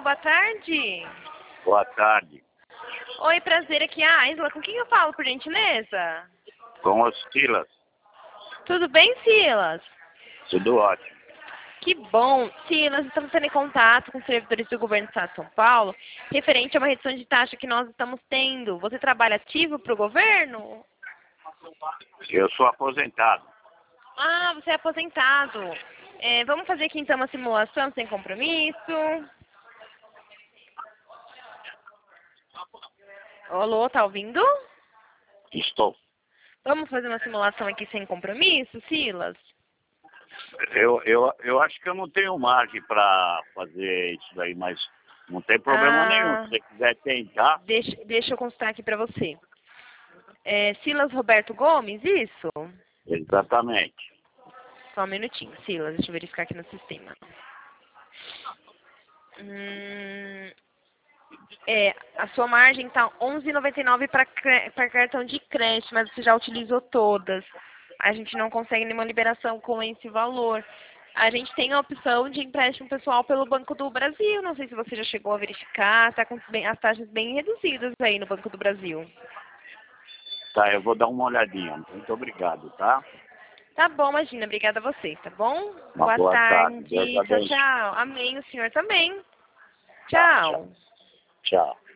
boa tarde. Boa tarde. Oi, prazer, aqui é a Aisla. Com quem eu falo, por gentileza? Com os Silas, Tudo bem, Silas? tudo ótimo. Que bom. Silas, estamos tendo em contato com os servidores do governo do estado de São Paulo, referente a uma redução de taxa que nós estamos tendo. Você trabalha ativo para o governo? Eu sou aposentado. Ah, você é aposentado. Vamos fazer aqui então uma simulação sem compromisso. Alô, tá ouvindo? Estou. Vamos fazer uma simulação aqui sem compromisso, Silas? Eu acho que eu não tenho margem para fazer isso daí, mas não tem problema nenhum. Se você quiser tentar, Deixa eu consultar aqui para você. Silas Roberto Gomes, isso? exatamente. Só um minutinho, Silas, deixa eu verificar aqui no sistema. A sua margem está 11,99 para cartão de crédito, mas você já utilizou todas. A gente não consegue nenhuma liberação com esse valor. A gente tem a opção de empréstimo pessoal pelo Banco do Brasil. Não sei se você já chegou a verificar. Está com as taxas bem reduzidas aí no Banco do Brasil. Tá, eu vou dar uma olhadinha. Muito obrigado, tá? Tá bom, imagina. Obrigada a você, tá bom? Uma boa tarde. Deus Tchau, abençoe. tchau. Amém, o senhor também. Tá, Tchau. tchau. Tchau.